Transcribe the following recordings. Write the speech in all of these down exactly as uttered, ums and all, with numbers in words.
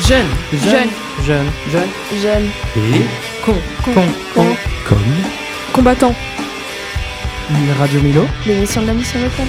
Jeune, Jeune, jeune, jeune, Jeune. et con, con, con, con, comme Combattant. Radio Milo. L'émission de la mission locale.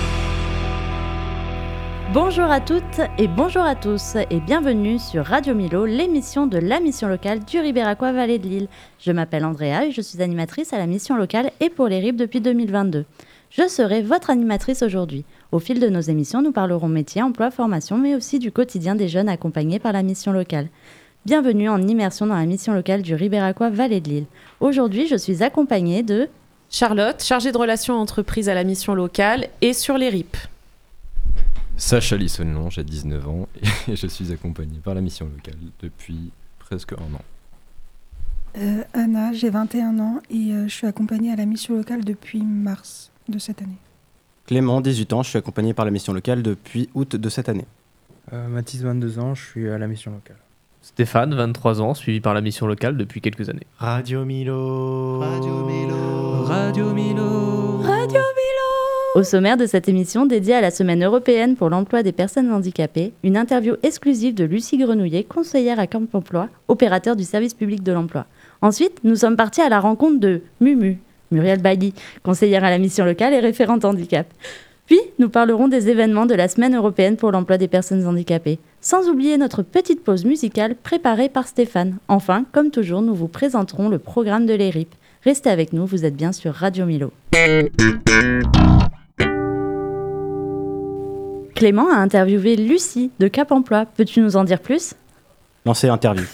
Bonjour à toutes et bonjour à tous et bienvenue sur Radio Milo, l'émission de la mission locale du Ribéracois Vallée de Lille. Je m'appelle Andrea et je suis animatrice à la mission locale et pour les R I B depuis deux mille vingt-deux. Je serai votre animatrice aujourd'hui. Au fil de nos émissions, nous parlerons métier, emploi, formation, mais aussi du quotidien des jeunes accompagnés par la mission locale. Bienvenue en immersion dans la mission locale du Ribéracois Vallée de Lille. Aujourd'hui, je suis accompagnée de... Charlotte, chargée de relations entreprises à la mission locale et sur les R I P. Sacha Lissonnon, j'ai dix-neuf ans et je suis accompagné par la mission locale depuis presque un an. Euh, Anna, j'ai vingt et un ans et euh, je suis accompagnée à la mission locale depuis mars de cette année. Clément, dix-huit ans, je suis accompagné par la mission locale depuis août de cette année. Euh, Mathis, vingt-deux ans, je suis à la mission locale. Stéphane, vingt-trois ans, suivi par la mission locale depuis quelques années. Radio Milo. Radio Milo. Radio Milo. Radio Milo. Au sommaire de cette émission dédiée à la Semaine européenne pour l'emploi des personnes handicapées, une interview exclusive de Lucie Grenouillet, conseillère à Camp Emploi, opérateur du service public de l'emploi. Ensuite, nous sommes partis à la rencontre de Mumu, Muriel Bailly, conseillère à la mission locale et référente handicap. Puis, nous parlerons des événements de la Semaine européenne pour l'emploi des personnes handicapées, sans oublier notre petite pause musicale préparée par Stéphane. Enfin, comme toujours, nous vous présenterons le programme de l'E R I P. Restez avec nous, vous êtes bien sur Radio Milo. Clément a interviewé Lucie de Cap Emploi. Peux-tu nous en dire plus ? Lancez l'interview.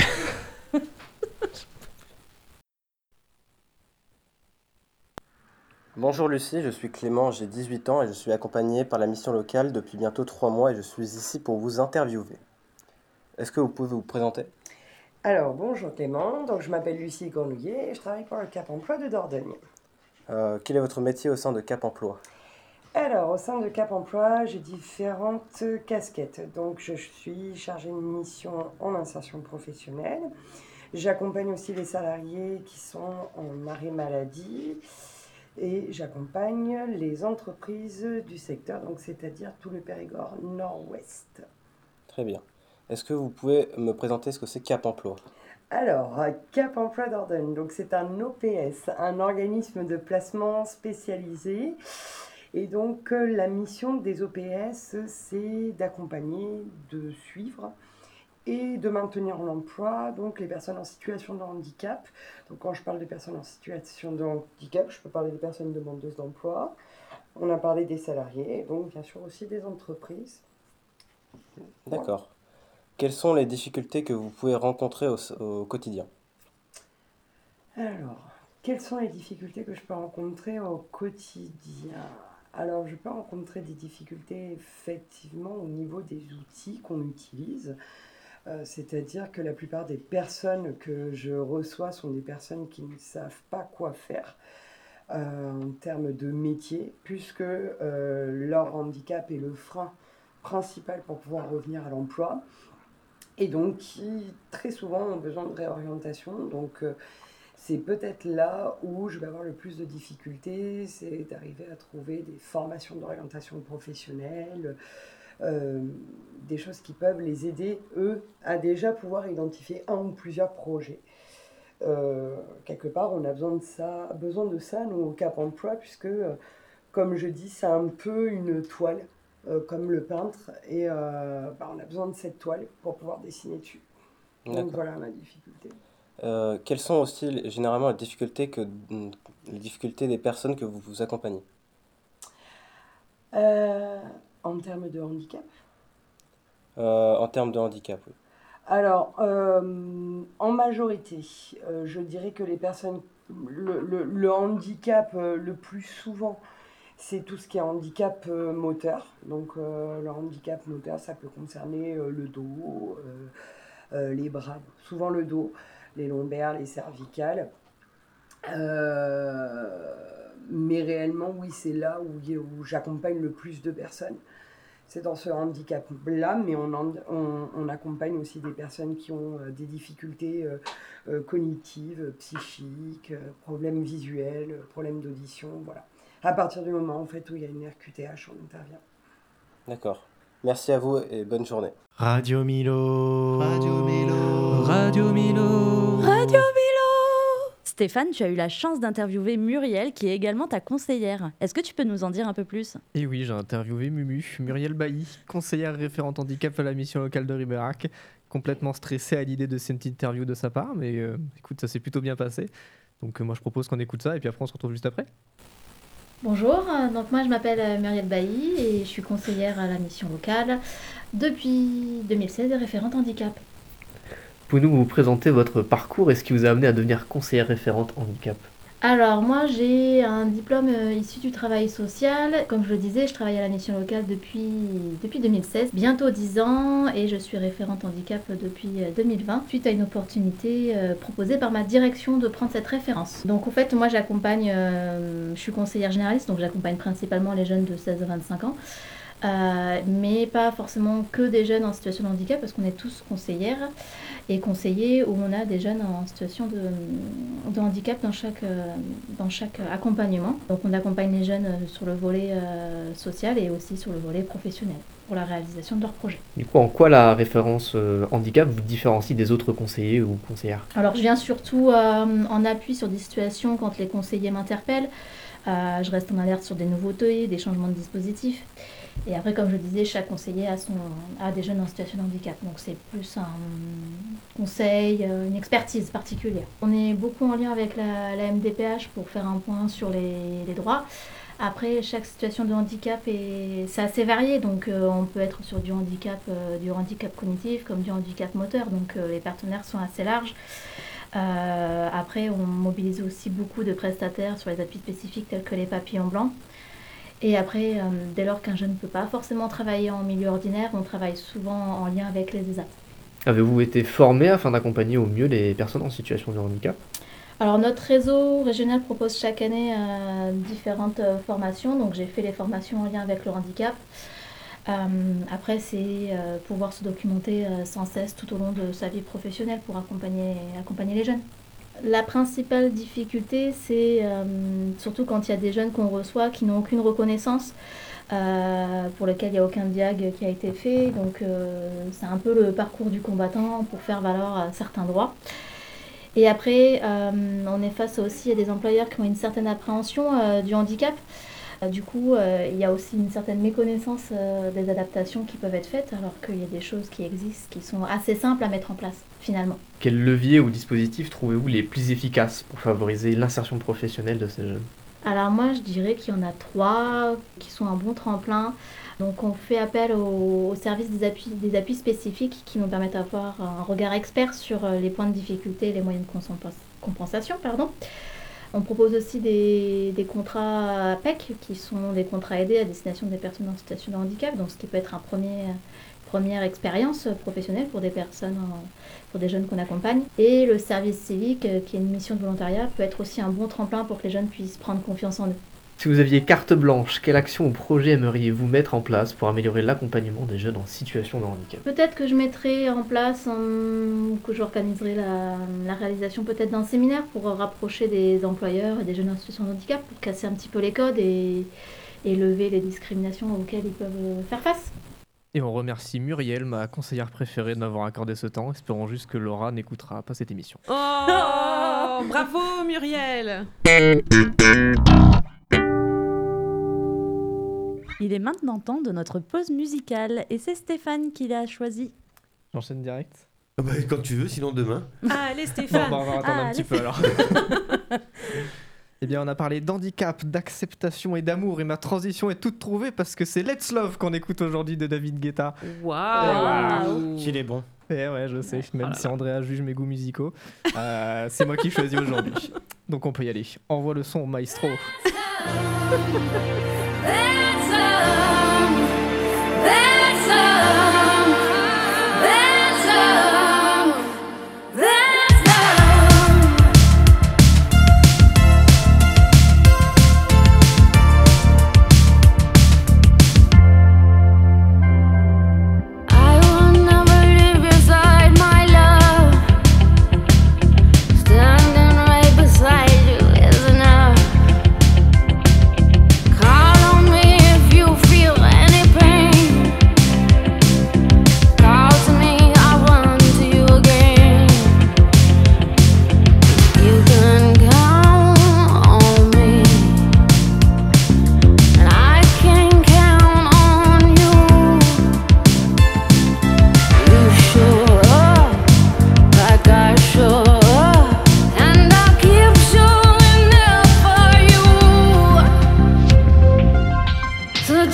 Bonjour Lucie, je suis Clément, j'ai dix-huit ans et je suis accompagné par la mission locale depuis bientôt trois mois et je suis ici pour vous interviewer. Est-ce que vous pouvez vous présenter ? Alors, bonjour Clément, donc je m'appelle Lucie Grenouillet et je travaille pour le Cap Emploi de Dordogne. euh, Quel est votre métier au sein de Cap Emploi ? Alors, au sein de Cap Emploi, j'ai différentes casquettes. Donc, je suis chargée de mission en insertion professionnelle. J'accompagne aussi les salariés qui sont en arrêt maladie. Et j'accompagne les entreprises du secteur, donc c'est-à-dire tout le Périgord nord-ouest. Très bien. Est-ce que vous pouvez me présenter ce que c'est Cap Emploi ? Alors, Cap Emploi Dordogne, donc c'est un O P S, un organisme de placement spécialisé. Et donc, la mission des O P S, c'est d'accompagner, de suivre et de maintenir l'emploi, donc les personnes en situation de handicap. Donc quand je parle des personnes en situation de handicap, je peux parler des personnes demandeuses d'emploi. On a parlé des salariés, donc bien sûr aussi des entreprises. D'accord. Quelles sont les difficultés que vous pouvez rencontrer au, au quotidien ? Alors, quelles sont les difficultés que je peux rencontrer au quotidien ? Alors, je peux rencontrer des difficultés effectivement au niveau des outils qu'on utilise. Euh, c'est-à-dire que la plupart des personnes que je reçois sont des personnes qui ne savent pas quoi faire euh, en termes de métier, puisque euh, leur handicap est le frein principal pour pouvoir revenir à l'emploi, et donc qui très souvent ont besoin de réorientation. Donc euh, c'est peut-être là où je vais avoir le plus de difficultés, c'est d'arriver à trouver des formations d'orientation professionnelle, Euh, des choses qui peuvent les aider, eux, à déjà pouvoir identifier un ou plusieurs projets. Euh, quelque part, on a besoin de ça, besoin de ça, nous, au Cap Emploi, puisque, euh, comme je dis, c'est un peu une toile, euh, comme le peintre, et euh, bah, on a besoin de cette toile pour pouvoir dessiner dessus. Donc D'accord. voilà ma difficulté. Euh, quelles sont aussi généralement les difficultés, que, les difficultés des personnes que vous vous accompagnez ? Euh, en termes de handicap euh, En termes de handicap, oui. Alors, euh, en majorité, euh, je dirais que les personnes, le, le, le handicap euh, le plus souvent, c'est tout ce qui est handicap euh, moteur. Donc, euh, le handicap moteur, ça peut concerner euh, le dos, euh, euh, les bras, souvent le dos, les lombaires, les cervicales. Euh, mais réellement, oui, c'est là où, où j'accompagne le plus de personnes. C'est dans ce handicap-là, mais on, en, on, on accompagne aussi des personnes qui ont euh, des difficultés euh, euh, cognitives, psychiques, euh, problèmes visuels, euh, problèmes d'audition, voilà. À partir du moment en fait, où il y a une R Q T H, on intervient. D'accord. Merci à vous et bonne journée. Radio Milo. Radio Milo. Radio Milo. Radio Milo. Stéphane, tu as eu la chance d'interviewer Muriel, qui est également ta conseillère. Est-ce que tu peux nous en dire un peu plus ? Et oui, j'ai interviewé Mumu, Muriel Bailly, conseillère référente handicap à la mission locale de Ribérac. Complètement stressée à l'idée de cette interview de sa part, mais euh, écoute, ça s'est plutôt bien passé. Donc euh, moi je propose qu'on écoute ça et puis après on se retrouve juste après. Bonjour, donc moi je m'appelle Muriel Bailly et je suis conseillère à la mission locale depuis deux mille seize et référente handicap. Pouvez-vous vous présenter votre parcours et ce qui vous a amené à devenir conseillère référente handicap ? Alors moi j'ai un diplôme euh, issu du travail social. Comme je le disais, je travaille à la mission locale depuis, depuis deux mille seize, bientôt dix ans, et je suis référente handicap depuis deux mille vingt, suite à une opportunité euh, proposée par ma direction de prendre cette référence. Donc en fait moi j'accompagne, euh, je suis conseillère généraliste, donc j'accompagne principalement les jeunes de seize à vingt-cinq ans. Euh, mais pas forcément que des jeunes en situation de handicap, parce qu'on est tous conseillères et conseillers où on a des jeunes en situation de, de handicap dans chaque, euh, dans chaque accompagnement. Donc on accompagne les jeunes sur le volet euh, social et aussi sur le volet professionnel pour la réalisation de leurs projets. Du coup, en quoi la référence euh, handicap vous différencie des autres conseillers ou conseillères ? Alors je viens surtout euh, en appui sur des situations quand les conseillers m'interpellent. Euh, je reste en alerte sur des nouveautés, des changements de dispositifs. Et après, comme je disais, chaque conseiller a, son, a des jeunes en situation de handicap. Donc c'est plus un conseil, une expertise particulière. On est beaucoup en lien avec la, la M D P H pour faire un point sur les, les droits. Après, chaque situation de handicap, est, c'est assez varié. Donc euh, on peut être sur du handicap, euh, du handicap cognitif comme du handicap moteur. Donc euh, les partenaires sont assez larges. Euh, après, on mobilise aussi beaucoup de prestataires sur les appuis spécifiques tels que les papillons blancs. Et après, euh, dès lors qu'un jeune ne peut pas forcément travailler en milieu ordinaire, on travaille souvent en lien avec les E S A T. Avez-vous été formé afin d'accompagner au mieux les personnes en situation de handicap ? Alors notre réseau régional propose chaque année euh, différentes euh, formations. Donc j'ai fait les formations en lien avec le handicap. Euh, après, c'est euh, pouvoir se documenter euh, sans cesse tout au long de sa vie professionnelle pour accompagner, accompagner les jeunes. La principale difficulté, c'est euh, surtout quand il y a des jeunes qu'on reçoit qui n'ont aucune reconnaissance, euh, pour lesquels il n'y a aucun diag qui a été fait. Donc euh, c'est un peu le parcours du combattant pour faire valoir euh, certains droits. Et après, euh, on est face aussi à des employeurs qui ont une certaine appréhension euh, du handicap. Du coup, euh, il y a aussi une certaine méconnaissance euh, des adaptations qui peuvent être faites, alors qu'il y a des choses qui existent, qui sont assez simples à mettre en place, finalement. Quels leviers ou dispositifs trouvez-vous les plus efficaces pour favoriser l'insertion professionnelle de ces jeunes ? Alors moi, je dirais qu'il y en a trois qui sont un bon tremplin. Donc on fait appel au, au service des appuis, des appuis spécifiques qui nous permettent d'avoir un regard expert sur les points de difficulté et les moyens de compensation. Pardon. On propose aussi des, des contrats P E C, qui sont des contrats aidés à destination des personnes en situation de handicap, donc ce qui peut être une premier, première expérience professionnelle pour des personnes, pour des jeunes qu'on accompagne. Et le service civique, qui est une mission de volontariat, peut être aussi un bon tremplin pour que les jeunes puissent prendre confiance en eux. Si vous aviez carte blanche, quelle action ou projet aimeriez-vous mettre en place pour améliorer l'accompagnement des jeunes en situation de handicap ? Peut-être que je mettrai en place, um, que j'organiserai la, la réalisation peut-être d'un séminaire pour rapprocher des employeurs et des jeunes en situation de handicap, pour casser un petit peu les codes et, et lever les discriminations auxquelles ils peuvent faire face. Et on remercie Muriel, ma conseillère préférée, de m'avoir accordé ce temps. Espérons juste que Laura n'écoutera pas cette émission. Oh, bravo Muriel. Il est maintenant temps de notre pause musicale et c'est Stéphane qui l'a choisi. J'enchaîne direct ? Ah bah, quand tu veux, sinon demain. Ah, allez Stéphane. Bon, bah, on va attendre Ah, un petit peu alors. Eh bien, on a parlé d'handicap, d'acceptation et d'amour, et ma transition est toute trouvée parce que c'est Let's Love qu'on écoute aujourd'hui de David Guetta. Waouh. Qu'il est bon. Eh ouais, je sais, même oh si Andrea juge mes goûts musicaux, euh, c'est moi qui choisis aujourd'hui. Donc on peut y aller. Envoie le son, maestro. Standing right beside you is enough. Call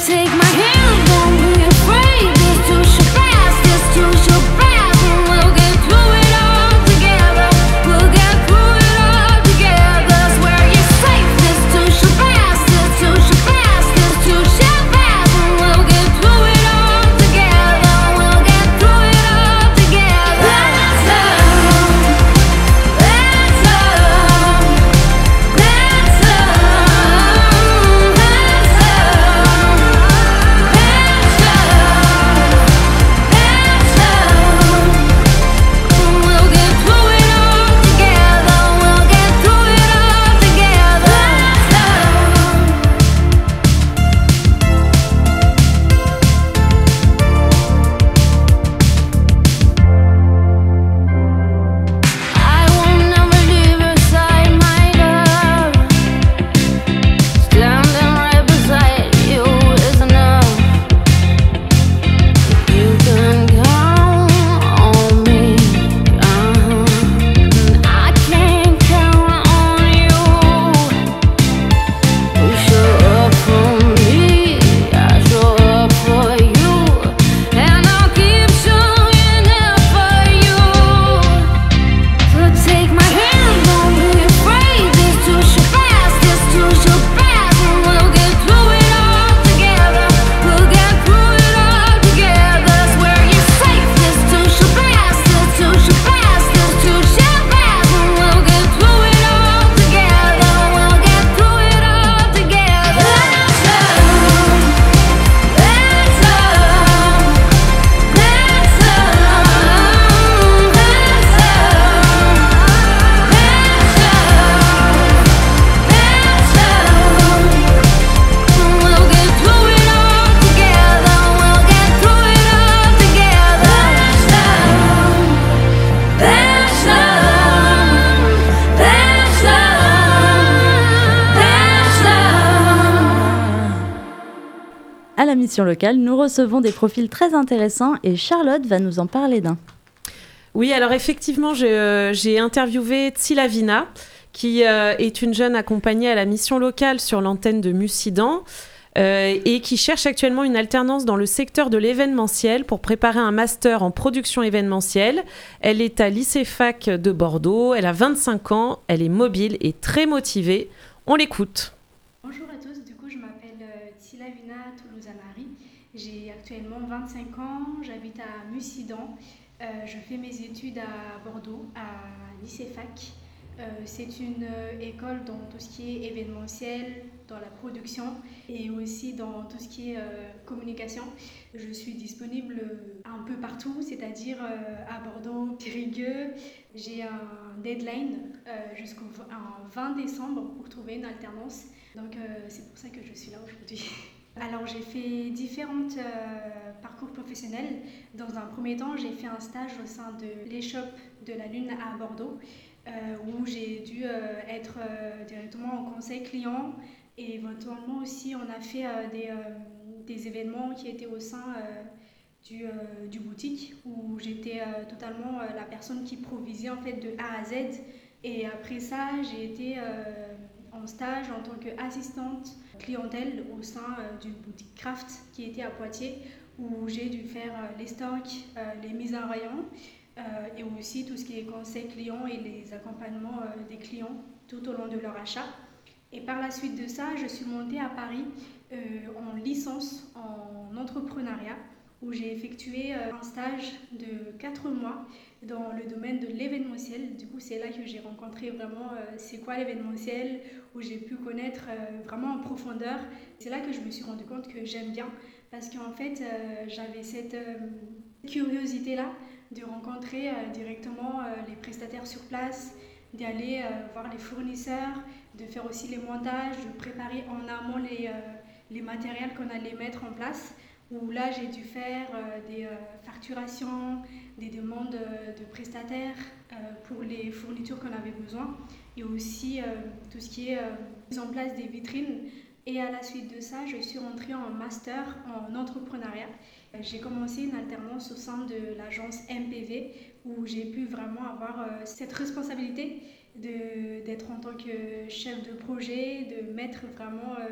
À la mission locale, nous recevons des profils très intéressants et Charlotte va nous en parler d'un. Oui, alors effectivement, j'ai, euh, j'ai interviewé Tsilavina, qui euh, est une jeune accompagnée à la mission locale sur l'antenne de Mussidan euh, et qui cherche actuellement une alternance dans le secteur de l'événementiel pour préparer un master en production événementielle. Elle est à l'ICEFAC de Bordeaux, elle a vingt-cinq ans, elle est mobile et très motivée. On l'écoute. Bonjour à tous, du coup je m'appelle euh, Tsilavina Toulousanari, j'ai actuellement vingt-cinq ans, j'habite à Mussidan, euh, je fais mes études à Bordeaux, à l'ICEFAC. Euh, c'est une euh, école dans tout ce qui est événementiel, dans la production et aussi dans tout ce qui est euh, communication. Je suis disponible un peu partout, c'est-à-dire euh, à Bordeaux, Périgueux. J'ai un deadline euh, jusqu'au vingt décembre pour trouver une alternance. Donc euh, c'est pour ça que je suis là aujourd'hui. Alors j'ai fait différents euh, parcours professionnels. Dans un premier temps, j'ai fait un stage au sein de l'échoppe de la Lune à Bordeaux. Euh, où j'ai dû euh, être euh, directement au conseil client et éventuellement aussi on a fait euh, des, euh, des événements qui étaient au sein euh, du, euh, du boutique où j'étais euh, totalement euh, la personne qui provisait en fait de A à Z et après ça j'ai été euh, en stage en tant qu'assistante clientèle au sein euh, d'une boutique craft qui était à Poitiers où j'ai dû faire euh, les stocks, euh, les mises en rayon. Euh, et aussi tout ce qui est conseil client et les accompagnements euh, des clients tout au long de leur achat. Et par la suite de ça, je suis montée à Paris euh, en licence en entrepreneuriat où j'ai effectué euh, un stage de quatre mois dans le domaine de l'événementiel. Du coup, c'est là que j'ai rencontré vraiment euh, c'est quoi l'événementiel, où j'ai pu connaître euh, vraiment en profondeur. C'est là que je me suis rendu compte que j'aime bien parce qu'en fait, euh, j'avais cette euh, curiosité-là de rencontrer euh, directement euh, les prestataires sur place, d'aller euh, voir les fournisseurs, de faire aussi les montages, de préparer en amont les, euh, les matériels qu'on allait mettre en place. Où là, j'ai dû faire euh, des euh, facturations, des demandes euh, de prestataires euh, pour les fournitures qu'on avait besoin et aussi euh, tout ce qui est euh, mise en place des vitrines. Et à la suite de ça, je suis rentrée en master en entrepreneuriat. J'ai commencé une alternance au sein de l'agence M P V où j'ai pu vraiment avoir euh, cette responsabilité de, d'être en tant que chef de projet, de mettre vraiment euh,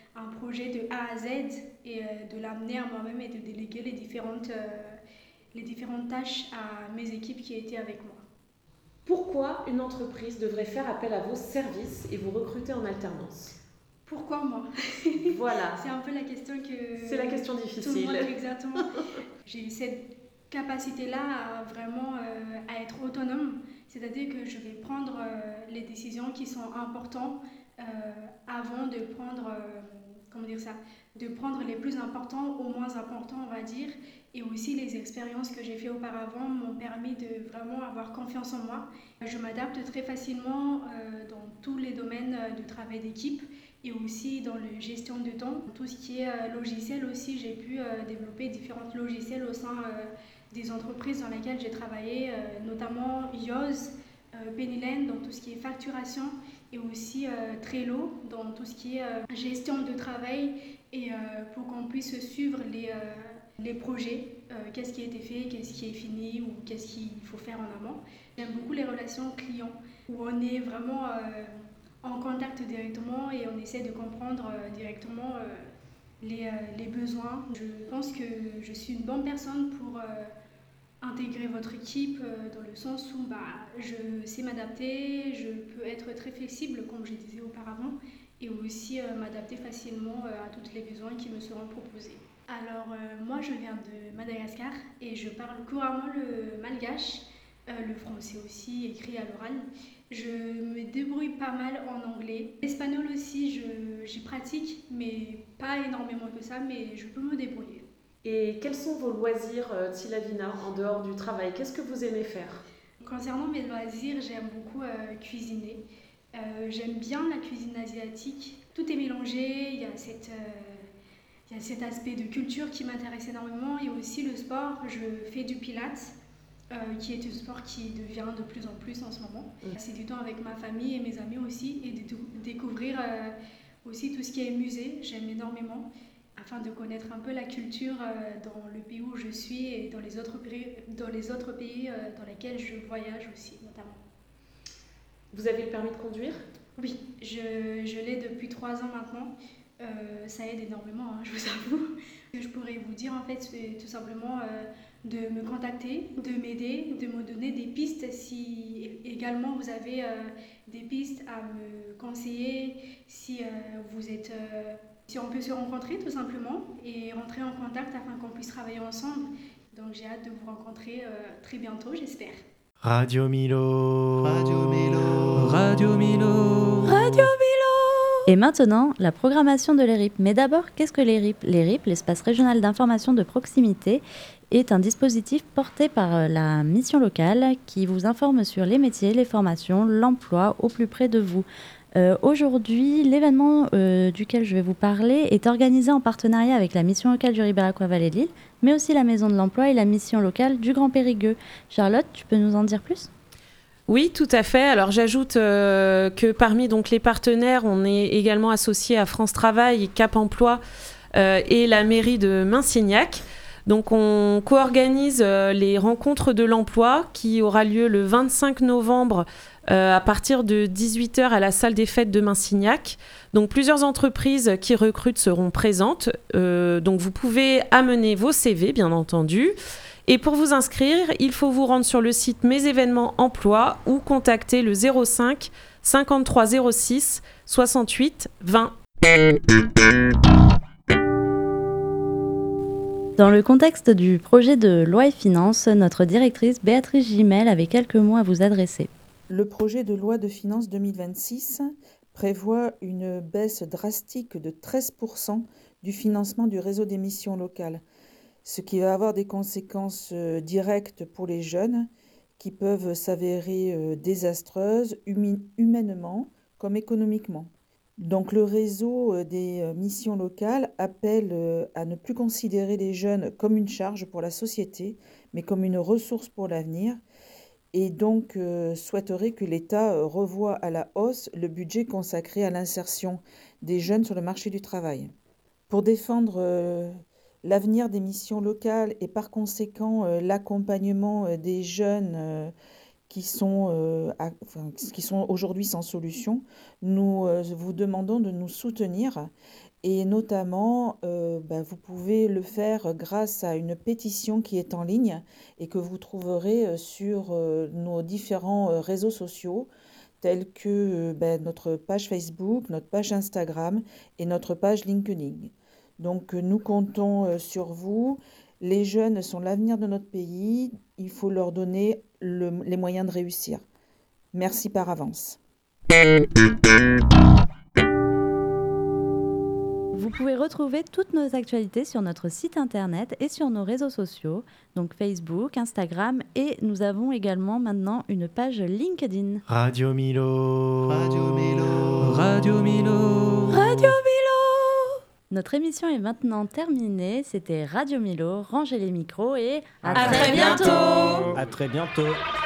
un projet de A à Z et euh, de l'amener à moi-même et de déléguer les différentes, euh, les différentes tâches à mes équipes qui étaient avec moi. Pourquoi une entreprise devrait faire appel à vos services et vous recruter en alternance ? Pourquoi moi ? Voilà. C'est un peu la question que... C'est la question difficile. Tout le monde, exactement. J'ai eu cette capacité-là à vraiment euh, à être autonome, c'est-à-dire que je vais prendre euh, les décisions qui sont importantes euh, avant de prendre, euh, comment dire ça, de prendre les plus importants aux moins importants, on va dire, et aussi les expériences que j'ai fait auparavant m'ont permis de vraiment avoir confiance en moi. Je m'adapte très facilement euh, dans tous les domaines de travail d'équipe et aussi dans la gestion de temps. Tout ce qui est euh, logiciel aussi, j'ai pu euh, développer différents logiciels au sein euh, des entreprises dans lesquelles j'ai travaillé, euh, notamment Yoz, euh, Pennyland dans tout ce qui est facturation et aussi euh, Trello dans tout ce qui est euh, gestion de travail et euh, pour qu'on puisse suivre les, euh, les projets, euh, qu'est-ce qui a été fait, qu'est-ce qui est fini ou qu'est-ce qu'il faut faire en amont. J'aime beaucoup les relations clients où on est vraiment euh, en contact directement et on essaie de comprendre euh, directement euh, les, euh, les besoins. Je pense que je suis une bonne personne pour euh, intégrer votre équipe euh, dans le sens où bah, je sais m'adapter, je peux être très flexible comme je disais auparavant et aussi euh, m'adapter facilement euh, à tous les besoins qui me seront proposés. Alors euh, moi je viens de Madagascar et je parle couramment le malgache, euh, le français aussi écrit à l'oral. Je me débrouille pas mal en anglais. L'espagnol aussi, je, j'y pratique, mais pas énormément que ça, mais je peux me débrouiller. Et quels sont vos loisirs, euh, Tilavina, en dehors du travail ? Qu'est-ce que vous aimez faire ? Concernant mes loisirs, j'aime beaucoup euh, cuisiner. Euh, j'aime bien la cuisine asiatique. Tout est mélangé, il y a cette... Euh, Il y a cet aspect de culture qui m'intéresse énormément et aussi le sport. Je fais du pilates, euh, qui est un sport qui devient de plus en plus en ce moment. Mmh. C'est du temps avec ma famille et mes amis aussi et de découvrir euh, aussi tout ce qui est musée. J'aime énormément afin de connaître un peu la culture euh, dans le pays où je suis et dans les autres pays, dans, les autres pays euh, dans lesquels je voyage aussi notamment. Vous avez le permis de conduire ? Oui, je, je l'ai depuis trois ans maintenant. Euh, ça aide énormément, hein, je vous avoue. Ce que je pourrais vous dire en fait, c'est tout simplement euh, de me contacter, de m'aider, de me donner des pistes si également vous avez euh, des pistes à me conseiller, si euh, vous êtes, euh, si on peut se rencontrer tout simplement et rentrer en contact afin qu'on puisse travailler ensemble. Donc j'ai hâte de vous rencontrer euh, très bientôt, j'espère. Radio Milo, Radio Milo, Radio Milo, Radio Milo. Et maintenant, la programmation de l'E R I P. Mais d'abord, qu'est-ce que l'E R I P ? L'E R I P, l'espace régional d'information de proximité, est un dispositif porté par la mission locale qui vous informe sur les métiers, les formations, l'emploi au plus près de vous. Euh, aujourd'hui, l'événement euh, duquel je vais vous parler est organisé en partenariat avec la mission locale du Ribéracois Vallée de Lille, mais aussi la Maison de l'Emploi et la mission locale du Grand Périgueux. Charlotte, tu peux nous en dire plus ? Oui, tout à fait. Alors j'ajoute euh, que parmi donc, les partenaires, on est également associé à France Travail, Cap Emploi euh, et la mairie de Minsignac. Donc on co-organise euh, les rencontres de l'emploi qui aura lieu le vingt-cinq novembre euh, à partir de dix-huit heures à la salle des fêtes de Minsignac. Donc plusieurs entreprises qui recrutent seront présentes. Euh, donc vous pouvez amener vos C V, bien entendu. Et pour vous inscrire, il faut vous rendre sur le site Mes événements emploi ou contacter le zéro cinq cinquante-trois zéro six soixante-huit vingt. Dans le contexte du projet de loi et finances, notre directrice Béatrice Gimel avait quelques mots à vous adresser. Le projet de loi de finances deux mille vingt-six prévoit une baisse drastique de treize pour cent du financement du réseau des missions locales, ce qui va avoir des conséquences euh, directes pour les jeunes qui peuvent s'avérer euh, désastreuses humi- humainement comme économiquement. Donc le réseau euh, des euh, missions locales appelle euh, à ne plus considérer les jeunes comme une charge pour la société, mais comme une ressource pour l'avenir, et donc euh, souhaiterait que l'État euh, revoie à la hausse le budget consacré à l'insertion des jeunes sur le marché du travail. Pour défendre euh, l'avenir des missions locales et par conséquent euh, l'accompagnement euh, des jeunes euh, qui sont, euh, à, enfin, qui sont aujourd'hui sans solution, nous euh, vous demandons de nous soutenir Et notamment, euh, ben, vous pouvez le faire grâce à une pétition qui est en ligne et que vous trouverez sur euh, nos différents euh, réseaux sociaux, tels que euh, ben, notre page Facebook, notre page Instagram et notre page LinkedIn. Donc euh, nous comptons euh, sur vous. Les jeunes sont l'avenir de notre pays. Il faut leur donner le, les moyens de réussir. Merci par avance. Vous pouvez retrouver toutes nos actualités sur notre site internet et sur nos réseaux sociaux, donc Facebook, Instagram, et nous avons également maintenant une page LinkedIn. Radio Milo. Radio Milo. Radio Milo. Radio Milo. Notre émission est maintenant terminée. C'était Radio Milo. Rangez les micros et à, à très bientôt. À très bientôt.